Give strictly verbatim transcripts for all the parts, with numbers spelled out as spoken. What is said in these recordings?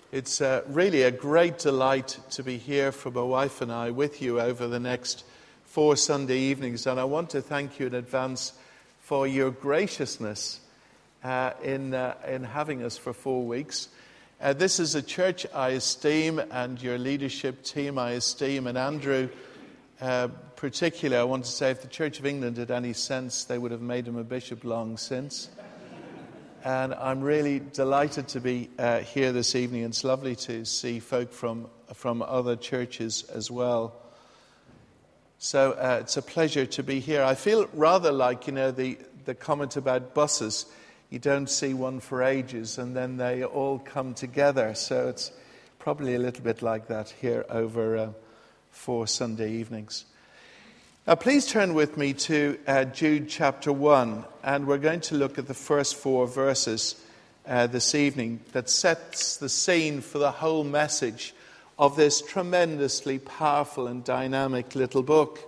It's uh, really a great delight to be here for my wife and I with you over the next four Sunday evenings. And I want to thank you in advance for your graciousness uh, in, uh, in having us for four weeks. Uh, this is a church I esteem, and your leadership team I esteem. And Andrew, uh, particularly, I want to say if the Church of England had any sense, they would have made him a bishop long since. And I'm really delighted to be uh, here this evening. It's lovely to see folk from from other churches as well. So uh, it's a pleasure to be here. I feel rather like, you know, the, the comment about buses. You don't see one for ages, and then they all come together. So it's probably a little bit like that here over uh, four Sunday evenings. Now, please turn with me to uh, Jude chapter one, and we're going to look at the first four verses uh, this evening that sets the scene for the whole message of this tremendously powerful and dynamic little book.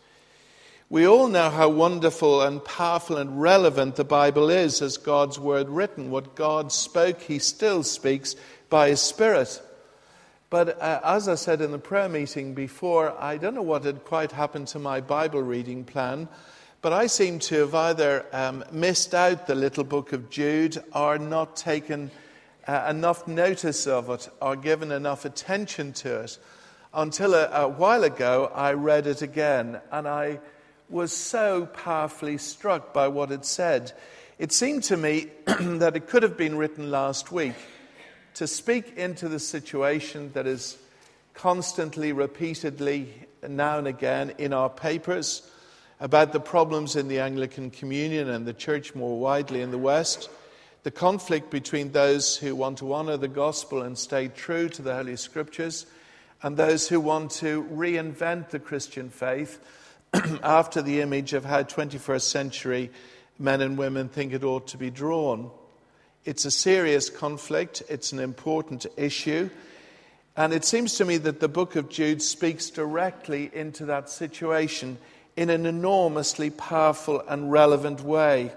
We all know how wonderful and powerful and relevant the Bible is as God's word written. What God spoke, he still speaks by his Spirit. But uh, as I said in the prayer meeting before, I don't know what had quite happened to my Bible reading plan, but I seem to have either um, missed out the little book of Jude or not taken uh, enough notice of it or given enough attention to it until a, a while ago I read it again, and I was so powerfully struck by what it said. It seemed to me that it could have been written last week, to speak into the situation that is constantly, repeatedly, now and again in our papers about the problems in the Anglican Communion and the Church more widely in the West, the conflict between those who want to honour the gospel and stay true to the Holy Scriptures and those who want to reinvent the Christian faith after the image of how twenty-first century men and women think it ought to be drawn. It's a serious conflict, it's an important issue, and it seems to me that the book of Jude speaks directly into that situation in an enormously powerful and relevant way.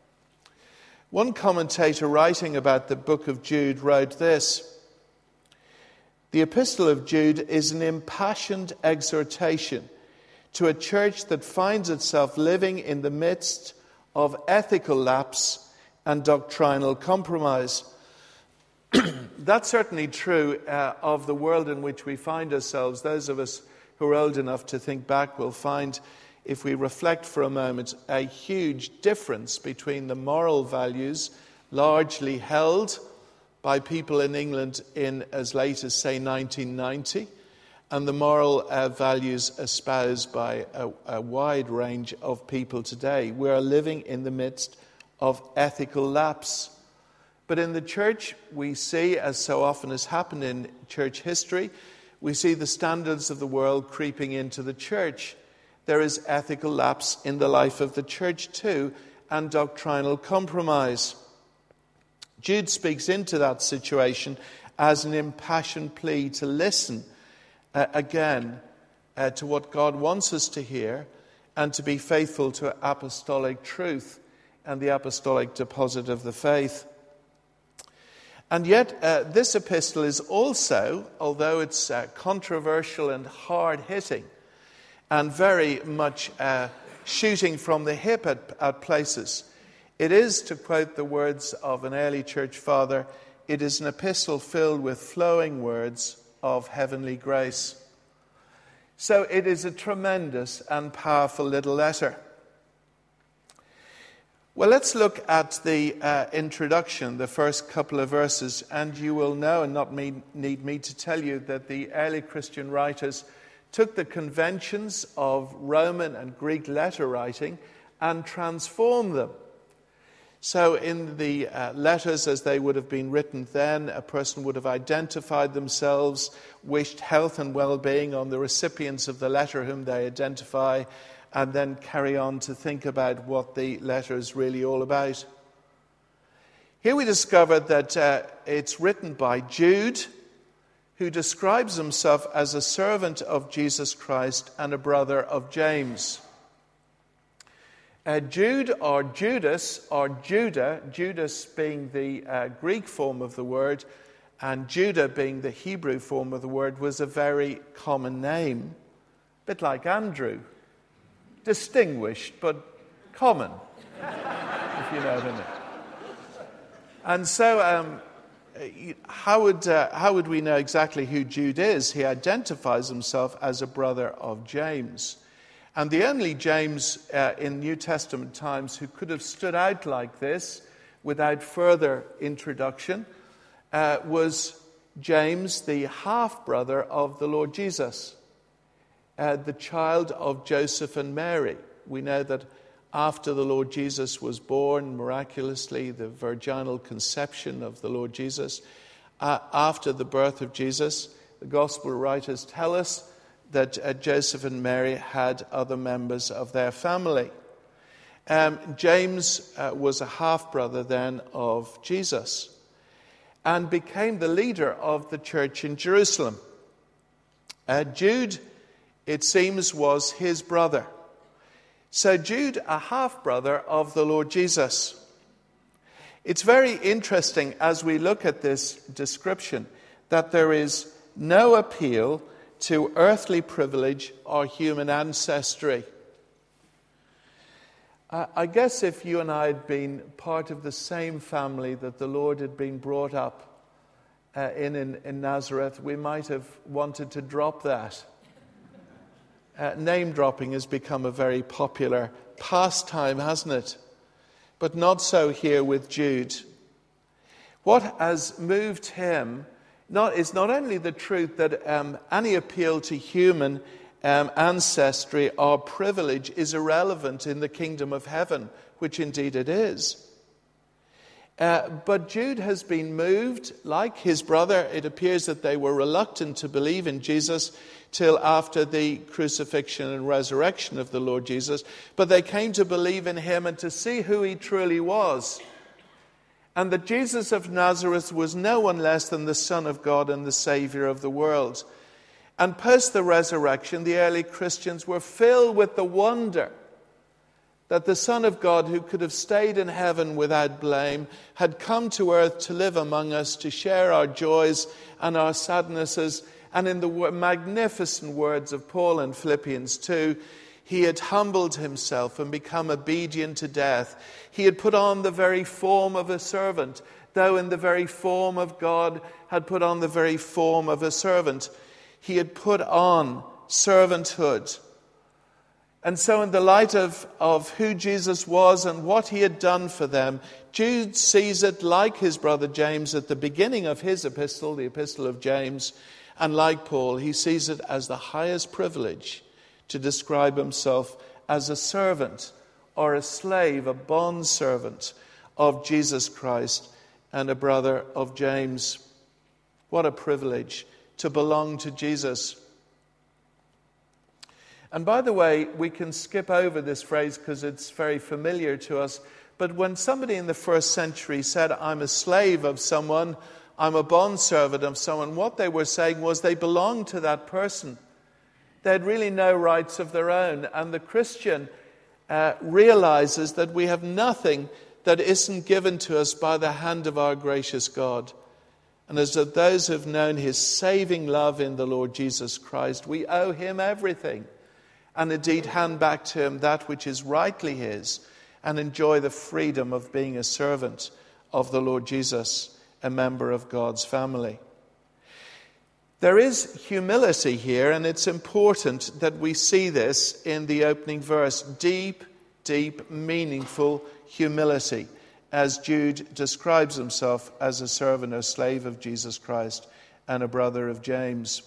One commentator writing about the book of Jude wrote this: "The epistle of Jude is an impassioned exhortation to a church that finds itself living in the midst of ethical lapse and doctrinal compromise." That's certainly true uh, of the world in which we find ourselves. Those of us who are old enough to think back will find, if we reflect for a moment, a huge difference between the moral values largely held by people in England in as late as, say, nineteen ninety, and the moral uh, values espoused by a, a wide range of people today. We are living in the midst of ethical lapse. But in the church, we see, as so often has happened in church history, we see the standards of the world creeping into the church. There is ethical lapse in the life of the church too, and doctrinal compromise. Jude speaks into that situation as an impassioned plea to listen uh, again uh, to what God wants us to hear and to be faithful to apostolic truth and the apostolic deposit of the faith. And yet, uh, this epistle is also, although it's uh, controversial and hard-hitting, and very much uh, shooting from the hip at, at places, it is, to quote the words of an early church father, it is an epistle filled with flowing words of heavenly grace. So it is a tremendous and powerful little letter. Well, let's look at the uh, introduction, the first couple of verses, and you will know, and not me, need me to tell you, that the early Christian writers took the conventions of Roman and Greek letter writing and transformed them. So in the uh, letters as they would have been written then, a person would have identified themselves, wished health and well-being on the recipients of the letter whom they identify, and then carry on to think about what the letter is really all about. Here we discover that uh, it's written by Jude, who describes himself as a servant of Jesus Christ and a brother of James. Uh, Jude or Judas or Judah, Judas being the uh, Greek form of the word, And Judah, being the Hebrew form of the word, was a very common name. A bit like Andrew. Distinguished, but common, if you know what I mean. And so, um, how would uh, how would we know exactly who Jude is? He identifies himself as a brother of James. And the only James uh, in New Testament times who could have stood out like this without further introduction uh, was James, the half-brother of the Lord Jesus, uh, the child of Joseph and Mary. We know that after the Lord Jesus was born, miraculously, the virginal conception of the Lord Jesus, uh, after the birth of Jesus, the gospel writers tell us that uh, Joseph and Mary had other members of their family. Um, James uh, was a half-brother then of Jesus and became the leader of the church in Jerusalem. Uh, Jude, it seems, was his brother. So Jude, a half-brother of the Lord Jesus. It's very interesting as we look at this description that there is no appeal to earthly privilege or human ancestry. I guess if you and I had been part of the same family that the Lord had been brought up uh, in, in in Nazareth, we might have wanted to drop that. Uh, name dropping has become a very popular pastime, hasn't it? But not so here with Jude. What has moved him not, is not only the truth that um, any appeal to human um, ancestry or privilege is irrelevant in the kingdom of heaven, which indeed it is. Uh, but Jude has been moved, like his brother. It appears that they were reluctant to believe in Jesus till after the crucifixion and resurrection of the Lord Jesus. But they came to believe in him and to see who he truly was. And that Jesus of Nazareth was no one less than the Son of God and the Savior of the world. And post the resurrection, the early Christians were filled with the wonder that the Son of God, who could have stayed in heaven without blame, had come to earth to live among us, to share our joys and our sadnesses. And in the magnificent words of Paul in Philippians two, he had humbled himself and become obedient to death. He had put on the very form of a servant, though in the very form of God had put on the very form of a servant. He had put on servanthood. And so in the light of, of who Jesus was and what he had done for them, Jude sees it like his brother James at the beginning of his epistle, the epistle of James. And like Paul, he sees it as the highest privilege to describe himself as a servant or a slave, a bondservant of Jesus Christ and a brother of James. What a privilege to belong to Jesus. And by the way, we can skip over this phrase because it's very familiar to us. But when somebody in the first century said, I'm a slave of someone, I'm a bondservant of someone, what they were saying was they belonged to that person. They had really no rights of their own. And the Christian uh, realizes that we have nothing that isn't given to us by the hand of our gracious God. And as that those who have known his saving love in the Lord Jesus Christ, we owe him everything. And indeed hand back to him that which is rightly his, and enjoy the freedom of being a servant of the Lord Jesus, a member of God's family. There is humility here, and it's important that we see this in the opening verse. Deep, deep, meaningful humility, as Jude describes himself as a servant or slave of Jesus Christ and a brother of James.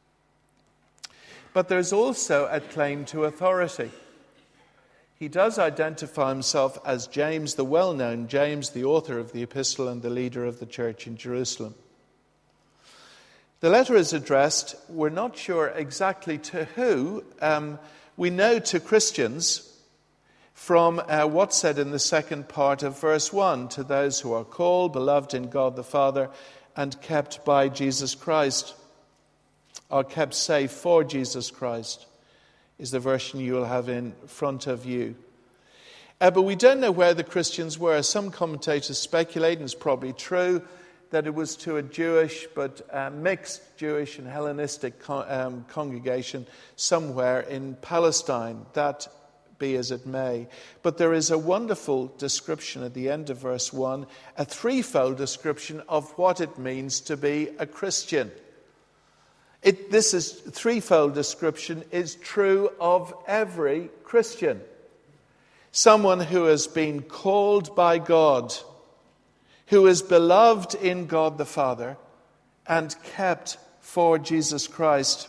But there's also a claim to authority. He does identify himself as James, the well-known James, the author of the epistle and the leader of the church in Jerusalem. The letter is addressed, we're not sure exactly to who. Um, we know to Christians from uh, what's said in the second part of verse one, to those who are called, beloved in God the Father, and kept by Jesus Christ. Are kept safe for Jesus Christ, is the version you will have in front of you. Uh, but we don't know where the Christians were. Some commentators speculate, and it's probably true, that it was to a Jewish but uh, mixed Jewish and Hellenistic con- um, congregation somewhere in Palestine. That be as it may. But there is a wonderful description at the end of verse one, a threefold description of what it means to be a Christian. It, this is threefold description is true of every Christian. Someone who has been called by God, who is beloved in God the Father, and kept for Jesus Christ.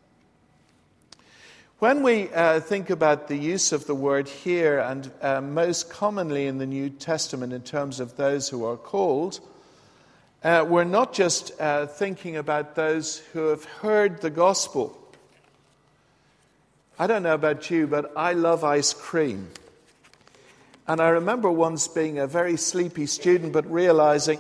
When we uh, think about the use of the word here, and uh, most commonly in the New Testament in terms of those who are called, uh, we're not just uh, thinking about those who have heard the gospel. I don't know about you, but I love ice cream. And I remember once being a very sleepy student, but realizing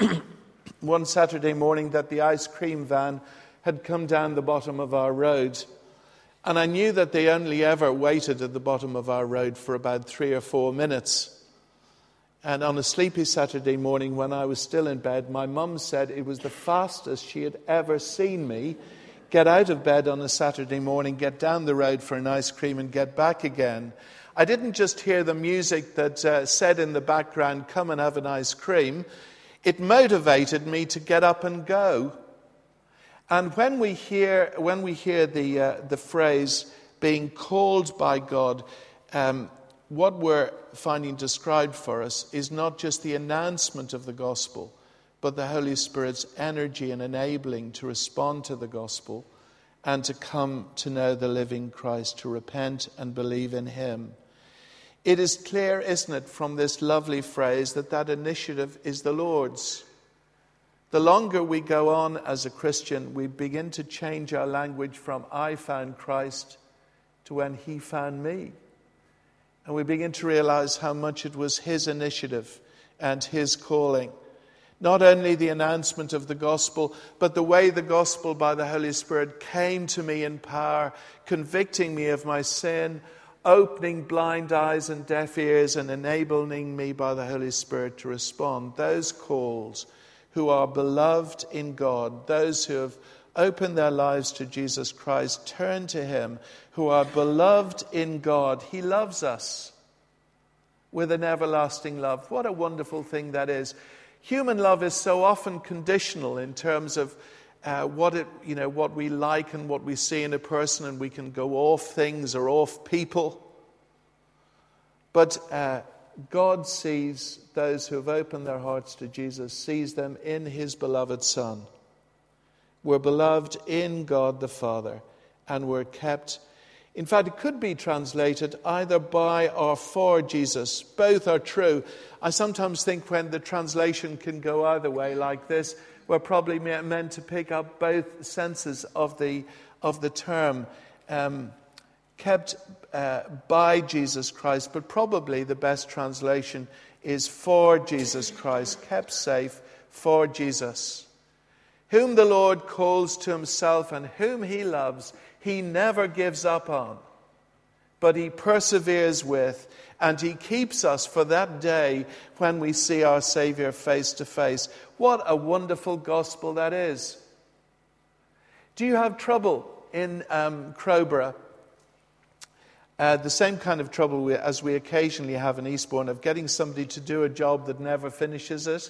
one Saturday morning that the ice cream van had come down the bottom of our road. And I knew that they only ever waited at the bottom of our road for about three or four minutes. And on a sleepy Saturday morning when I was still in bed, my mum said it was the fastest she had ever seen me get out of bed on a Saturday morning, get down the road for an ice cream and get back again. I didn't just hear the music that uh, said in the background, "Come and have an ice cream." It motivated me to get up and go. And when we hear when we hear the uh, the phrase "being called by God," um, what we're finding described for us is not just the announcement of the gospel, but the Holy Spirit's energy and enabling to respond to the gospel and to come to know the living Christ, to repent and believe in him. It is clear, isn't it, from this lovely phrase that that initiative is the Lord's. The longer we go on as a Christian, we begin to change our language from "I found Christ" to "when he found me." And we begin to realize how much it was his initiative and his calling. Not only the announcement of the gospel, but the way the gospel by the Holy Spirit came to me in power, convicting me of my sin, opening blind eyes and deaf ears, and enabling me by the Holy Spirit to respond. Those calls who are beloved in God, those who have opened their lives to Jesus Christ, turn to him, who are beloved in God. He loves us with an everlasting love. What a wonderful thing that is. Human love is so often conditional in terms of uh, what it, you know, what we like and what we see in a person, and we can go off things or off people. But uh, God sees those who have opened their hearts to Jesus, sees them in his beloved Son. We're beloved in God the Father, and we're kept. In fact, it could be translated either by or for Jesus. Both are true. I sometimes think when the translation can go either way like this, we're probably meant to pick up both senses of the, of the term. Um, kept uh, by Jesus Christ, but probably the best translation is for Jesus Christ, kept safe for Jesus. Whom the Lord calls to himself and whom he loves, he never gives up on, but he perseveres with, and he keeps us for that day when we see our Savior face to face. What a wonderful gospel that is. Do you have trouble in um, Crowborough? Uh, the same kind of trouble we, as we occasionally have in Eastbourne of getting somebody to do a job that never finishes it?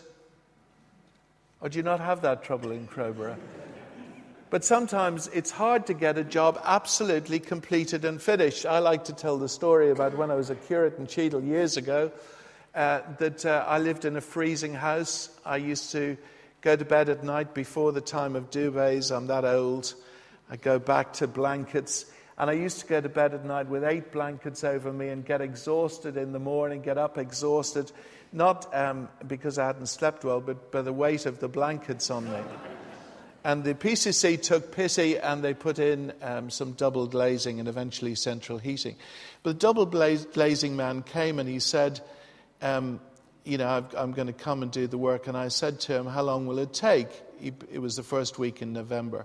Or do you not have that trouble in Crowborough? But sometimes it's hard to get a job absolutely completed and finished. I like to tell the story about when I was a curate in Cheadle years ago, uh, that uh, I lived in a freezing house. I used to go to bed at night before the time of duvets. I'm that old. I go back to blankets. And I used to go to bed at night with eight blankets over me and get exhausted in the morning, get up exhausted, not um, because I hadn't slept well, but by the weight of the blankets on me. And the P C C took pity and they put in um, some double glazing and eventually central heating. But the double glazing man came and he said, um, you know, I've, I'm going to come and do the work. And I said to him, how long will it take? He, it was the first week in November.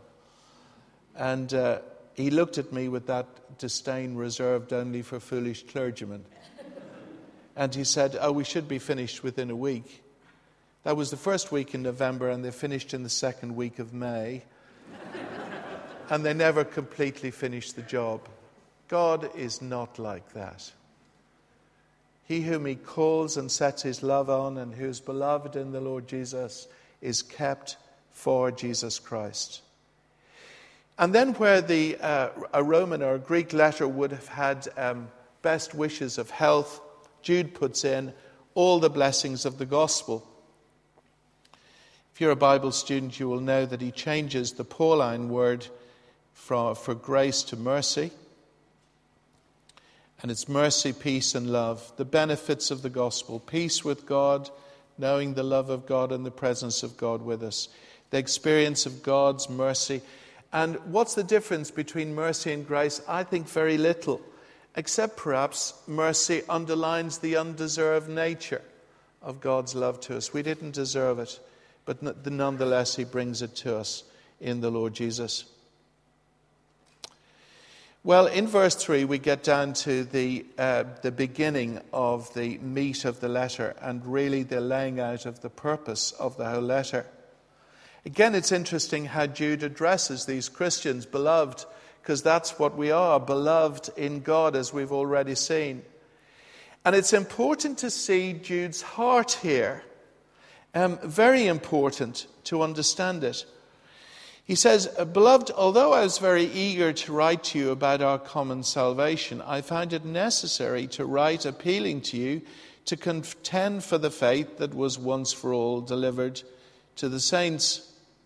And uh, he looked at me with that disdain reserved only for foolish clergymen. And he said, oh, we should be finished within a week. That was the first week in November, and they finished in the second week of May. And they never completely finished the job. God is not like that. He whom he calls and sets his love on, and who is beloved in the Lord Jesus, is kept for Jesus Christ. And then where the uh, a Roman or a Greek letter would have had um, best wishes of health, Jude puts in all the blessings of the gospel. If you're a Bible student, you will know that he changes the Pauline word for, for grace to mercy. And it's mercy, peace, and love. The benefits of the gospel. Peace with God, knowing the love of God and the presence of God with us. The experience of God's mercy. And what's the difference between mercy and grace? I think very little. Except perhaps mercy underlines the undeserved nature of God's love to us. We didn't deserve it. But nonetheless, he brings it to us in the Lord Jesus. Well, in verse three, we get down to the uh, the beginning of the meat of the letter, and really the laying out of the purpose of the whole letter. Again, it's interesting how Jude addresses these Christians, beloved, because that's what we are, beloved in God, as we've already seen. And it's important to see Jude's heart here. Um, very important to understand it. He says, "Beloved, although I was very eager to write to you about our common salvation, I found it necessary to write appealing to you to contend for the faith that was once for all delivered to the saints."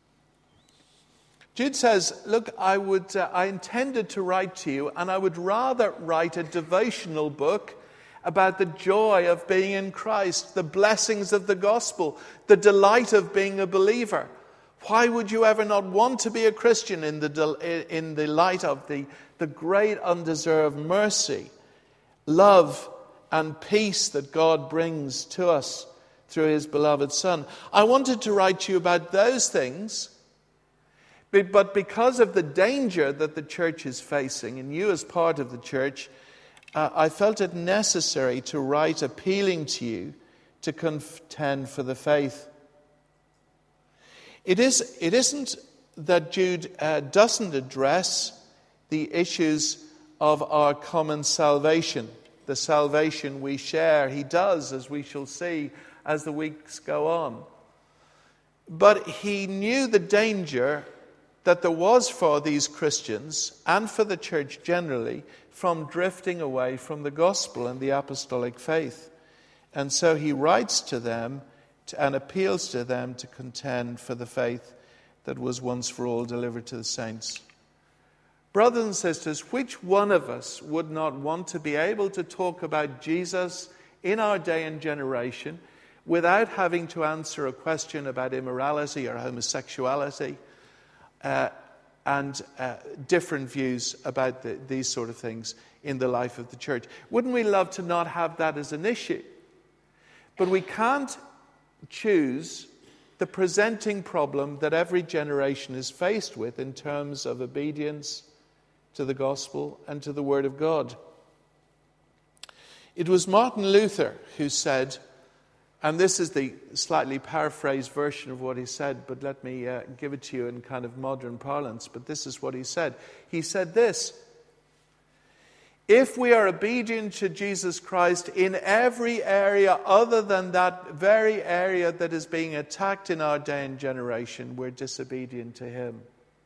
Jude says, look, I would, uh, I intended to write to you, and I would rather write a devotional book about the joy of being in Christ, the blessings of the gospel, the delight of being a believer. Why would you ever not want to be a Christian in the, in the light of the, the great undeserved mercy, love, and peace that God brings to us through his beloved Son? I wanted to write to you about those things, but because of the danger that the church is facing, and you as part of the church, uh, I felt it necessary to write appealing to you to contend for the faith. It is, it isn't that Jude uh, doesn't address the issues of our common salvation, the salvation we share. He does, as we shall see as the weeks go on. But he knew the danger that there was for these Christians and for the church generally from drifting away from the gospel and the apostolic faith. And so he writes to them to, and appeals to them to contend for the faith that was once for all delivered to the saints. Brothers and sisters, which one of us would not want to be able to talk about Jesus in our day and generation without having to answer a question about immorality or homosexuality? Uh, and uh, different views about the, these sort of things in the life of the church. Wouldn't we love to not have that as an issue? But we can't choose the presenting problem that every generation is faced with in terms of obedience to the gospel and to the Word of God. It was Martin Luther who said, and this is the slightly paraphrased version of what he said, but let me uh, give it to you in kind of modern parlance. But this is what he said. He said this: if we are obedient to Jesus Christ in every area other than that very area that is being attacked in our day and generation, we're disobedient to him.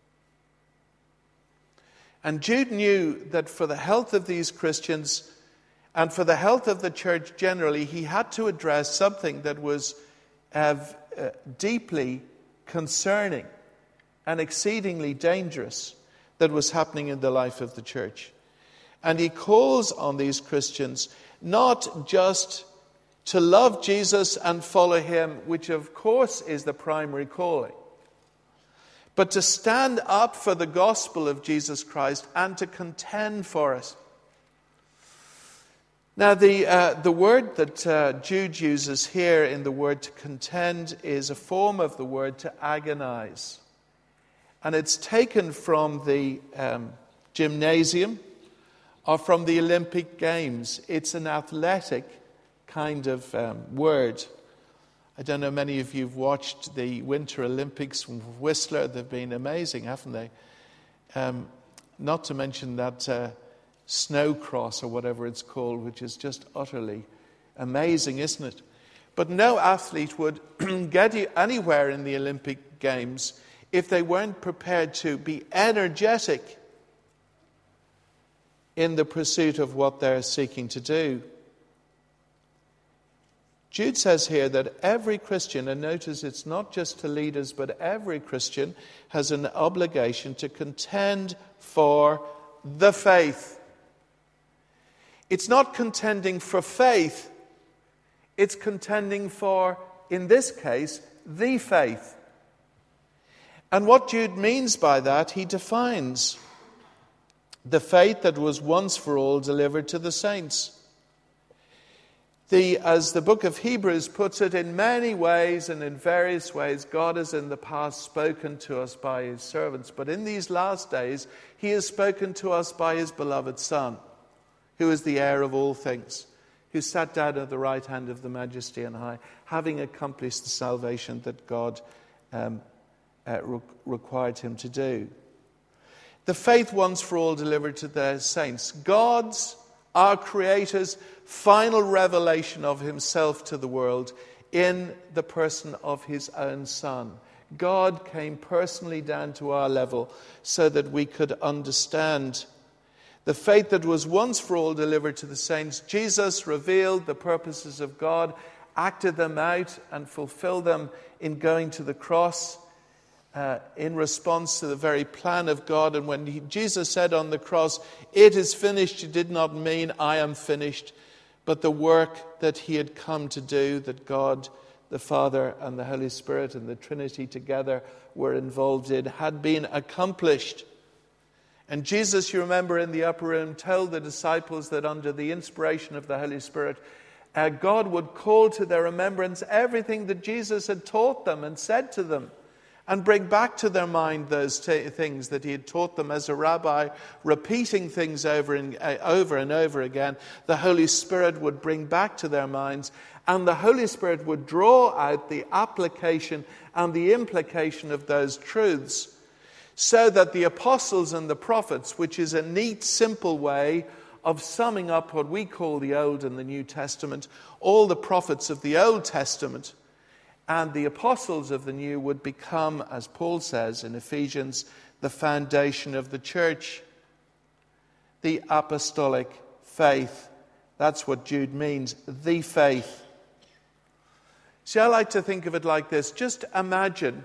And Jude knew that for the health of these Christians and for the health of the church generally, he had to address something that was uh, uh, deeply concerning and exceedingly dangerous that was happening in the life of the church. And he calls on these Christians not just to love Jesus and follow him, which of course is the primary calling, but to stand up for the gospel of Jesus Christ and to contend for it. Now, the uh, the word that uh, Jude uses here in the word to contend is a form of the word to agonize. And it's taken from the um, gymnasium or from the Olympic Games. It's an athletic kind of um, word. I don't know, many of you have watched the Winter Olympics from Whistler. They've been amazing, haven't they? Um, not to mention that uh, snow cross or whatever it's called, which is just utterly amazing, isn't it? But no athlete would get you anywhere in the Olympic Games if they weren't prepared to be energetic in the pursuit of what they're seeking to do. Jude says here that every Christian, and notice it's not just to leaders, but every Christian has an obligation to contend for the faith. It's not contending for faith, it's contending for, in this case, the faith. And what Jude means by that, he defines the faith that was once for all delivered to the saints. The, as the book of Hebrews puts it, in many ways and in various ways, God has in the past spoken to us by his servants. But in these last days, he has spoken to us by his beloved Son, who is the heir of all things, who sat down at the right hand of the Majesty on high, having accomplished the salvation that God um, uh, re- required him to do. The faith once for all delivered to the saints. God's, our Creator's, final revelation of himself to the world in the person of his own Son. God came personally down to our level so that we could understand the faith that was once for all delivered to the saints. Jesus revealed the purposes of God, acted them out, and fulfilled them in going to the cross uh, in response to the very plan of God. And when he, Jesus said on the cross, "It is finished," he did not mean "I am finished," but the work that he had come to do, that God, the Father and the Holy Spirit and the Trinity together were involved in, had been accomplished. And Jesus, you remember in the upper room, told the disciples that under the inspiration of the Holy Spirit, uh, God would call to their remembrance everything that Jesus had taught them and said to them, and bring back to their mind those t- things that he had taught them as a rabbi, repeating things over and, uh, over and over again. The Holy Spirit would bring back to their minds, and the Holy Spirit would draw out the application and the implication of those truths, so that the apostles and the prophets, which is a neat, simple way of summing up what we call the Old and the New Testament, all the prophets of the Old Testament and the apostles of the New would become, as Paul says in Ephesians, the foundation of the church. The apostolic faith. That's what Jude means, the faith. See, I like to think of it like this. Just imagine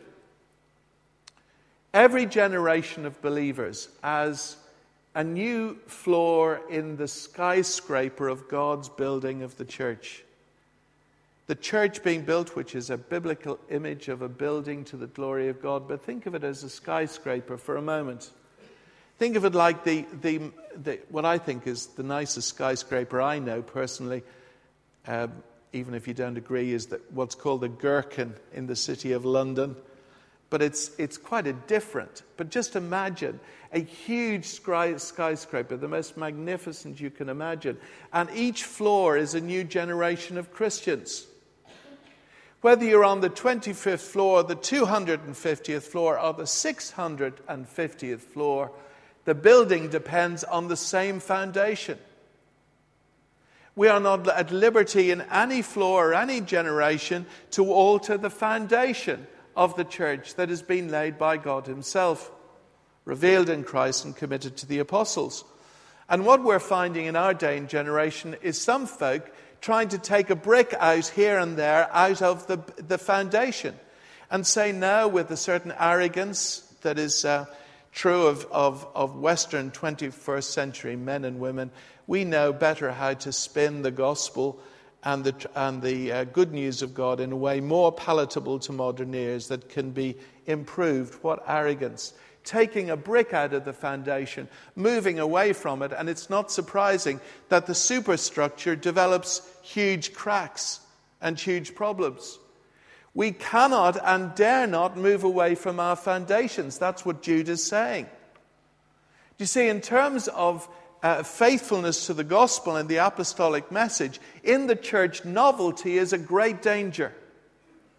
every generation of believers as a new floor in the skyscraper of God's building of the church. The church being built, which is a biblical image of a building to the glory of God. But think of it as a skyscraper for a moment. Think of it like the, the, the what I think is the nicest skyscraper I know personally, um, even if you don't agree, is that what's called the Gherkin in the city of London. But it's it's quite a different. But just imagine a huge sky, skyscraper, the most magnificent you can imagine. And each floor is a new generation of Christians. Whether you're on the twenty-fifth floor, the two hundred fiftieth floor, or the six hundred fiftieth floor, the building depends on the same foundation. We are not at liberty in any floor or any generation to alter the foundation of the church that has been laid by God himself, revealed in Christ and committed to the apostles. And what we're finding in our day and generation is some folk trying to take a brick out here and there out of the, the foundation and say now with a certain arrogance that is uh, true of, of, of Western twenty-first century men and women, we know better how to spin the gospel and the, and the uh, good news of God in a way more palatable to modern ears that can be improved. What arrogance. Taking a brick out of the foundation, moving away from it, and it's not surprising that the superstructure develops huge cracks and huge problems. We cannot and dare not move away from our foundations. That's what Jude is saying. You see, in terms of uh, faithfulness to the gospel and the apostolic message, in the church, novelty is a great danger.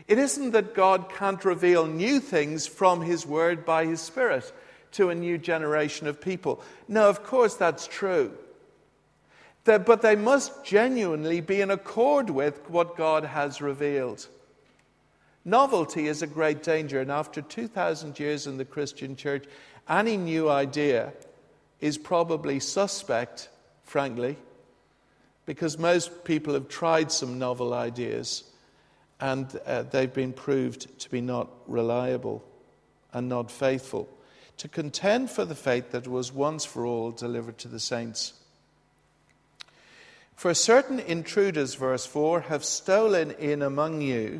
It isn't that God can't reveal new things from his word by his Spirit to a new generation of people. No, of course that's true. But they must genuinely be in accord with what God has revealed. Novelty is a great danger, and after two thousand years in the Christian church, any new idea is probably suspect, frankly, because most people have tried some novel ideas and uh, they've been proved to be not reliable and not faithful. To contend for the faith that was once for all delivered to the saints. For certain intruders, verse four, have stolen in among you.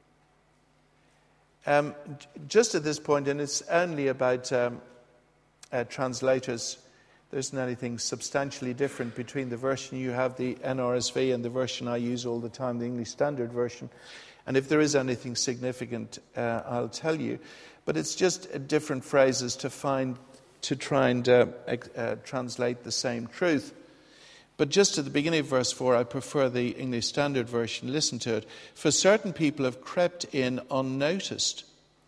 Um, just at this point, and it's only about um, uh, translators, there isn't anything substantially different between the version you have, the N R S V, and the version I use all the time, the English Standard Version. And if there is anything significant, uh, I'll tell you. But it's just uh, different phrases to find, to try and uh, uh, translate the same truth. But just at the beginning of verse four, I prefer the English Standard Version. Listen to it. For certain people have crept in unnoticed.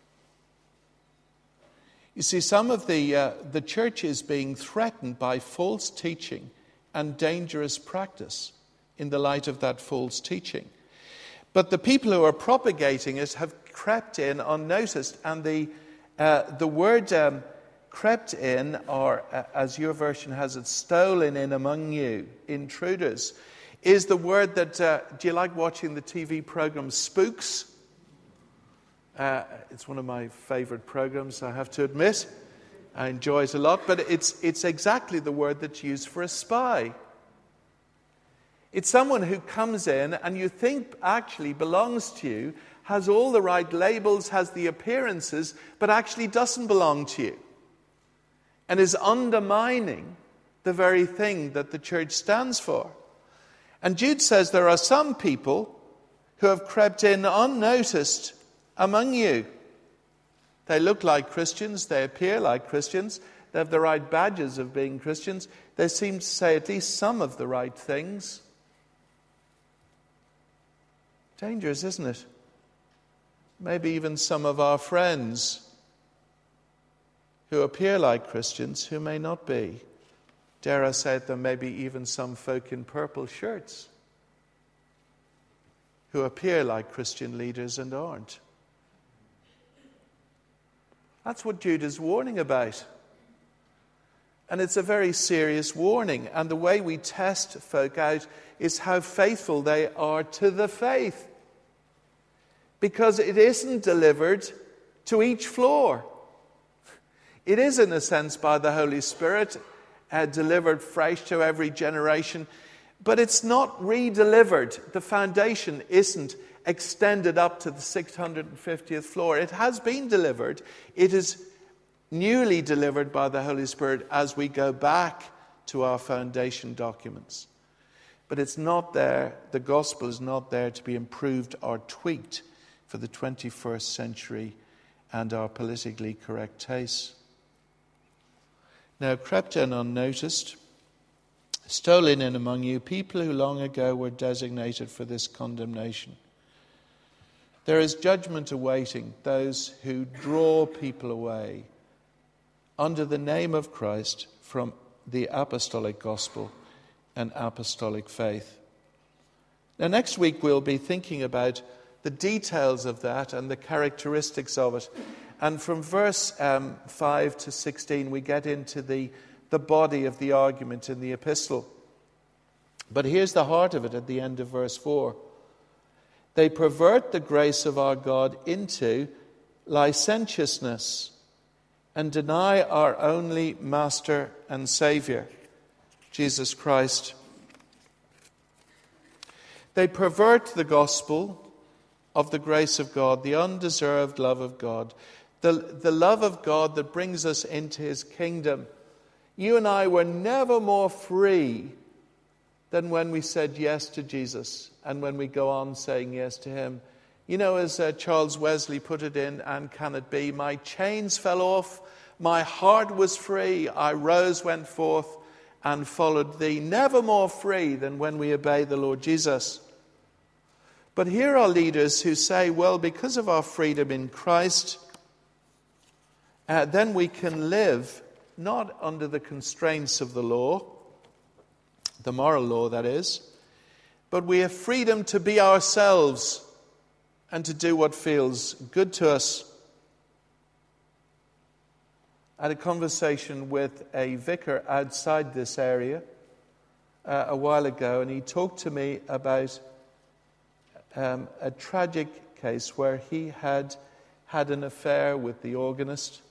You see, some of the, uh, the church is being threatened by false teaching and dangerous practice in the light of that false teaching. But the people who are propagating it have crept in unnoticed. And the, uh, the word um, crept in, or uh, as your version has it, stolen in among you, intruders, is the word that, uh, do you like watching the T V program Spooks? Uh, it's one of my favorite programs, I have to admit. I enjoy it a lot, but it's it's exactly the word that's used for a spy. It's someone who comes in and you think actually belongs to you, has all the right labels, has the appearances, but actually doesn't belong to you, and is undermining the very thing that the church stands for. And Jude says there are some people who have crept in unnoticed among you. They look like Christians, they appear like Christians, they have the right badges of being Christians, they seem to say at least some of the right things. Dangerous, isn't it? Maybe even some of our friends who appear like Christians who may not be. Dare I say it, there may be even some folk in purple shirts who appear like Christian leaders and aren't. That's what Jude is warning about. And it's a very serious warning. And the way we test folk out is how faithful they are to the faith. Because it isn't delivered to each floor. It is, in a sense, by the Holy Spirit, uh, delivered fresh to every generation. But it's not re-delivered. The foundation isn't extended up to the six hundred fiftieth floor. It has been delivered. It is newly delivered by the Holy Spirit as we go back to our foundation documents. But it's not there, the gospel is not there to be improved or tweaked for the twenty-first century and our politically correct tastes. Now, crept in unnoticed, stolen in among you, people who long ago were designated for this condemnation. There is judgment awaiting those who draw people away under the name of Christ from the apostolic gospel and apostolic faith. Now, next week we'll be thinking about the details of that and the characteristics of it. And from verse um, five to sixteen we get into the, the body of the argument in the epistle. But here's the heart of it at the end of verse four. They pervert the grace of our God into licentiousness and deny our only Master and Saviour, Jesus Christ. They pervert the gospel of the grace of God, the undeserved love of God, the, the love of God that brings us into his kingdom. You and I were never more free than when we said yes to Jesus and when we go on saying yes to him. You know, as uh, Charles Wesley put it in And Can It Be? My chains fell off, my heart was free, I rose, went forth and followed thee. Never more free than when we obey the Lord Jesus. But here are leaders who say, well, because of our freedom in Christ, uh, then we can live not under the constraints of the law, the moral law that is, but we have freedom to be ourselves and to do what feels good to us. I had a conversation with a vicar outside this area uh, a while ago, and he talked to me about um, a tragic case where he had had an affair with the organist.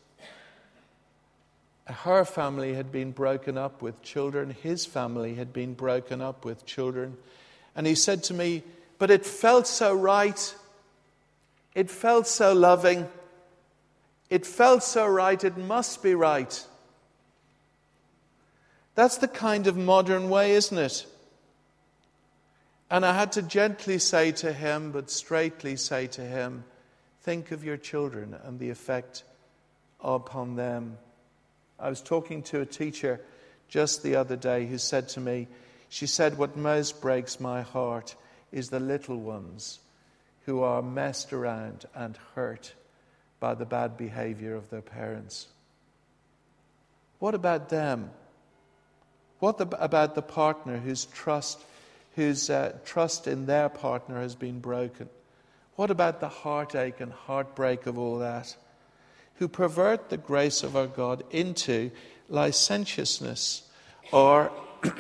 Her family had been broken up with children. His family had been broken up with children. And he said to me, but it felt so right. It felt so loving. It felt so right. It must be right. That's the kind of modern way, isn't it? And I had to gently say to him, but straightly say to him, think of your children and the effect upon them. I was talking to a teacher just the other day who said to me, she said, what most breaks my heart is the little ones who are messed around and hurt by the bad behavior of their parents. What about them? What the, about the partner whose trust, whose uh, trust in their partner has been broken? What about the heartache and heartbreak of all that? Who pervert the grace of our God into licentiousness or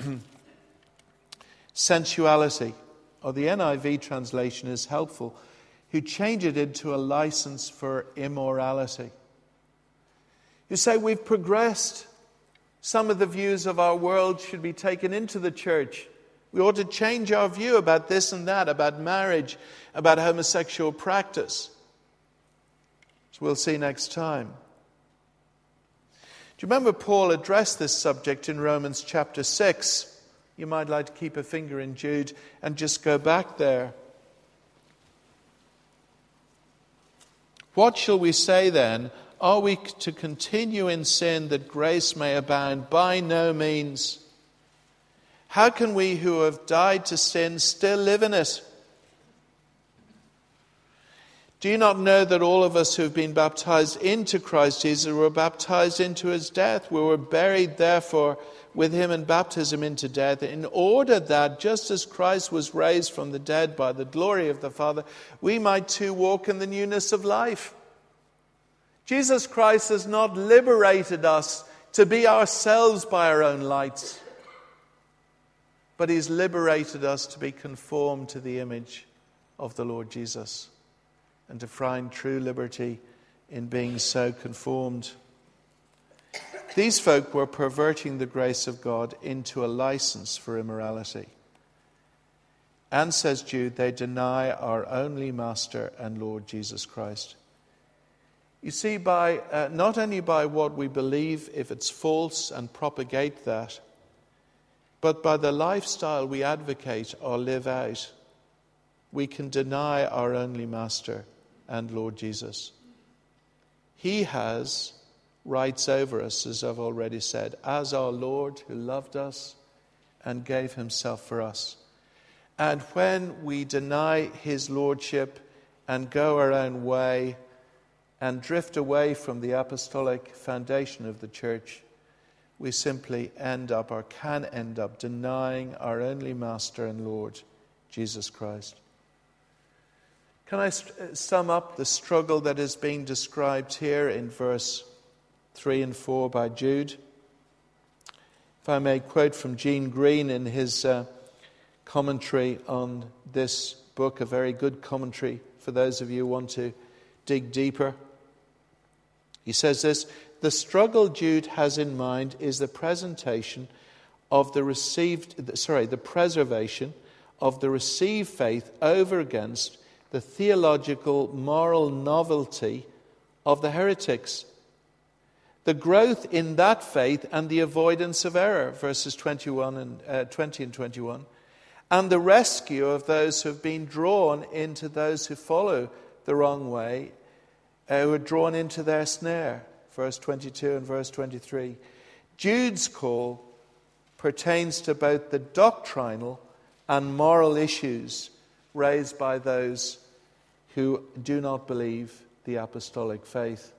sensuality. Or the N I V translation is helpful. Who change it into a license for immorality. You say we've progressed. Some of the views of our world should be taken into the church. We ought to change our view about this and that, about marriage, about homosexual practice. As we'll see next time. Do you remember Paul addressed this subject in Romans chapter six? You might like to keep a finger in Jude and just go back there. What shall we say then? Are we to continue in sin that grace may abound? By no means. How can we who have died to sin still live in it? Do you not know that all of us who have been baptized into Christ Jesus were baptized into his death? We were buried, therefore, with him in baptism into death, in order that, just as Christ was raised from the dead by the glory of the Father, we might too walk in the newness of life. Jesus Christ has not liberated us to be ourselves by our own lights, but he's liberated us to be conformed to the image of the Lord Jesus and to find true liberty in being so conformed. These folk were perverting the grace of God into a license for immorality. And, says Jude, they deny our only Master and Lord Jesus Christ. You see, by uh, not only by what we believe, if it's false, and propagate that, but by the lifestyle we advocate or live out, we can deny our only Master and Lord Jesus. He has rights over us, as I've already said, as our Lord who loved us and gave himself for us. And when we deny his lordship and go our own way and drift away from the apostolic foundation of the church, we simply end up, or can end up, denying our only Master and Lord, Jesus Christ. Can I sum up the struggle that is being described here in verse three and four by Jude? If I may quote from Gene Green in his uh, commentary on this book, a very good commentary for those of you who want to dig deeper. He says this: the struggle Jude has in mind is the presentation of the received, sorry, the preservation of the received faith over against the theological moral novelty of the heretics. The growth in that faith and the avoidance of error, verses twenty-one and uh, twenty and twenty-one, and the rescue of those who have been drawn into those who follow the wrong way, uh, who are drawn into their snare, verse twenty-two and verse twenty-three. Jude's call pertains to both the doctrinal and moral issues raised by those who do not believe the apostolic faith.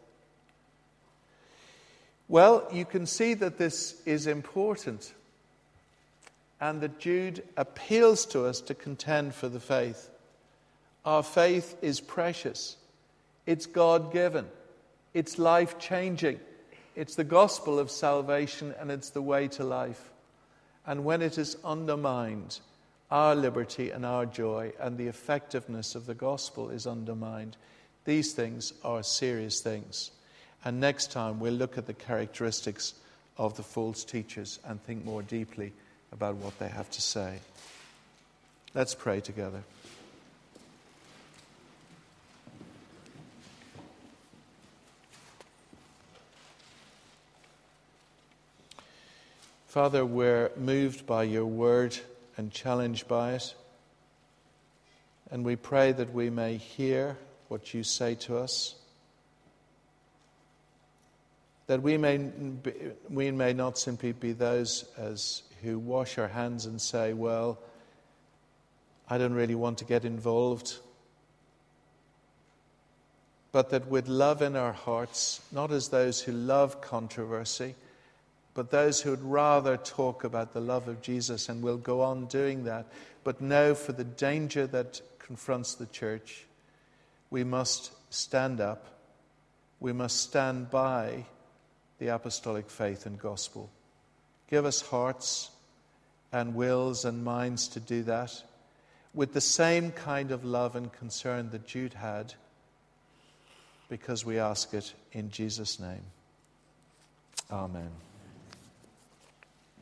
Well, you can see that this is important, and that Jude appeals to us to contend for the faith. Our faith is precious. It's God-given. It's life-changing. It's the gospel of salvation, and it's the way to life. And when it is undermined, our liberty and our joy and the effectiveness of the gospel is undermined. These things are serious things. And next time we'll look at the characteristics of the false teachers and think more deeply about what they have to say. Let's pray together. Father, we're moved by your word and challenged by it. And we pray that we may hear what you say to us. That we may, be, we may not simply be those as who wash our hands and say, well, I don't really want to get involved. But that with love in our hearts, not as those who love controversy, but those who would rather talk about the love of Jesus and will go on doing that, but know for the danger that confronts the church, we must stand up. We must stand by the apostolic faith and gospel. Give us hearts and wills and minds to do that with the same kind of love and concern that Jude had, because we ask it in Jesus' name. Amen.